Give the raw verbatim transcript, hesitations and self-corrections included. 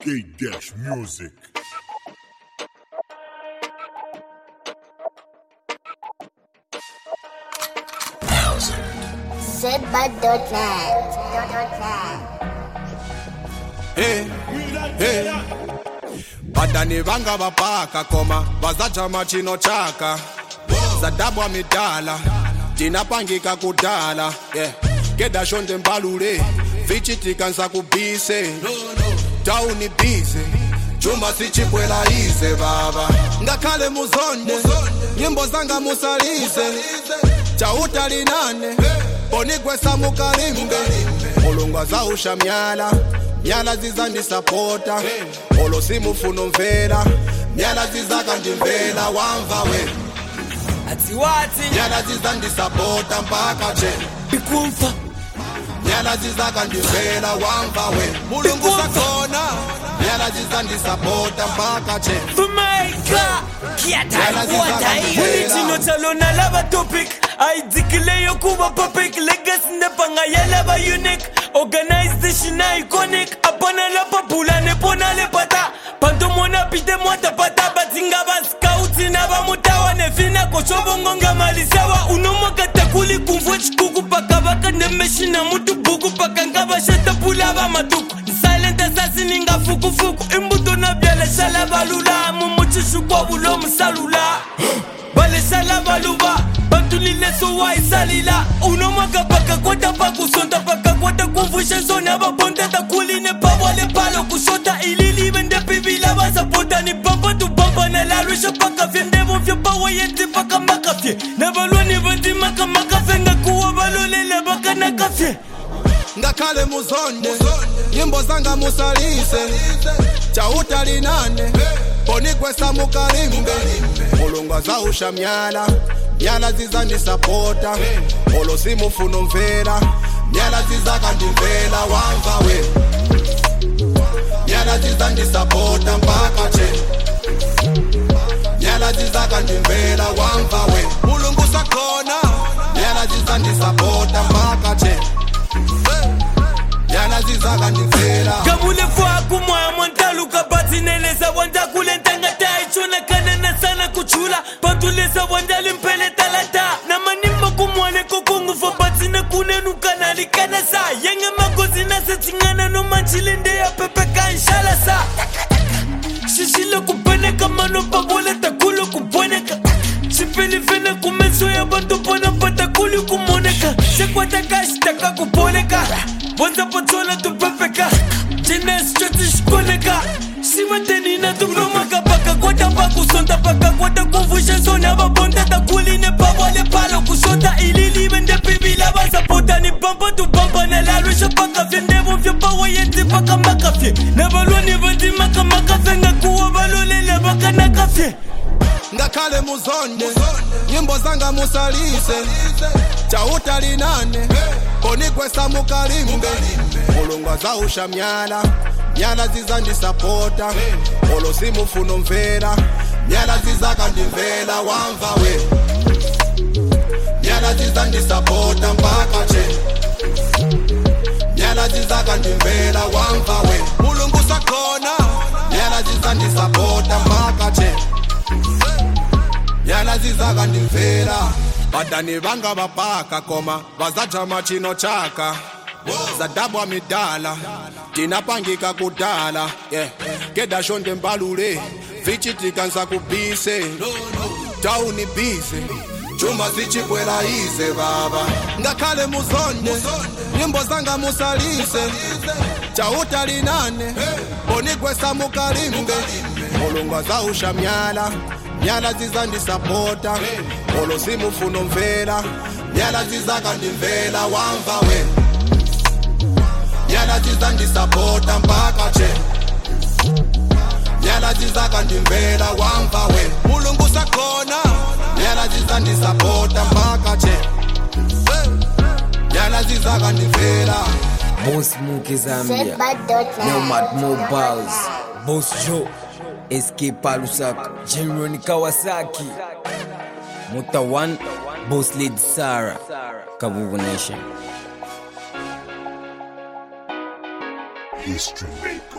K-Music. Zedbud.net. Hey, hey. Badani vanga vapaka koma vazacha machino chaka zadabwa midala tinapangika kudala yeah. Keda shonde mbalule vichitika nsa kubise tauni bize chuma sichibwela ize baba ngakhale muzonde nyimbo zanga musalize chauta linane ponigwesa mukalimbe mulungu zausha myala myala zizandisapota olo simufuno mvera myala zizakandimvela wamva we ati wati myala zizandisapota mpaka che ikumfa myala zizakandimvela wamva we mulungu sakona myala zizandisapota mpaka che fumaika kiata kuwata iyo chino chalona lava topic aidikileyo kuba public legacy nepanga yalava unique organization iconic apana la papula nepona le pata panto mona pite mwata pata batinga ba scouts na ba mutawa ne fina ko chobongo ngamalisawa unomoka takuli kumvwe chikuku paka baka ne meshina mutu buku paka ngaba sheta pula ba matuku silent assassin nga fuku fuku imbuto na byala shala balula mumuchishu kwa bulo msalula bale shala baluba bantulile so wa isalila unomoka paka kwata paku sonta paka kwata kuvusha zona babonda takuline pawale palo kusota ilili bende pibila basapota ni pampa tu pampa na la rusha paka fendevo vyo pawa yenti paka makafye na balwani bandi maka makafye ngakuwa balolele baka na kafye ngakhale muzonde nyimbo zanga musalise chauta linane ponigwesa mukalimbe mulungu zausha myala myala zizandisapota olo simufuno mvera myala zizakandimvela wamva we myala zizandisapota mpaka che myala zizakandimvela wamva we mulungu sakona myala zizandisapota mpaka che myala zizakandimvela kamule fwa kumoya montaluka batineleza wanda kulentanga taichona kanana sana kuchula pantuleza wanda limpele talata na manimba kumwane kokongu fo batina kunenu kanali kanasa yenge magozi na setingana no manchilende ya pepe kanshala sa shishile kupeneka mano pagole takulo kuponeka sipeli fene kumeso ya bantu pona patakuli kumoneka sekwata kashi taka kuponeka bonza potola tu pepeka jenes chotish koneka simateni na tumnomaka paka kwata paku sonta paka kwata kuvusha zona babonda takuline pawale palo kusota ilili bende pibila basapota ni pampa tu pampa na la rusha paka fendevo vyo pawa yenti paka makafye na balwani bandi maka makafye ngakuwa balolele baka na kafye ngakhale muzonde nyimbo zanga musalise chauta linane ponigwesa mukalimbe mulungu zausha myala myala zizandisapota olo simufuno mvera myala zizakandimvela wamva we myala zizandisapota mpaka che myala zizakandimvela wamva we mulungu sakona myala zizandisapota mpaka che myala zizakandimvela badani vanga vapaka koma vazacha machino chaka zadabwa midala tinapangika kudala yeah. Keda shonde mbalule vichitika nsa kubise tauni bize chuma sichibwela ize baba ngakhale muzonde nyimbo zanga musalise chauta linane ponigwesa mukalimbe mulungu zausha myala myala zizandisapota olo simufuno mvera myala zizakandimvela wamva we myala zizandisapota mpaka che myala zizakandimvela wamva we mulungu sakona myala zizandisapota mpaka che myala zizakandimvela Boss Mookie Zambia Zedbud.net. Nomad Mobiles Boss Joe S K Palusak Jimroni Kawasaki Muta One Boss Lady Sarah Kavuvu Nation History.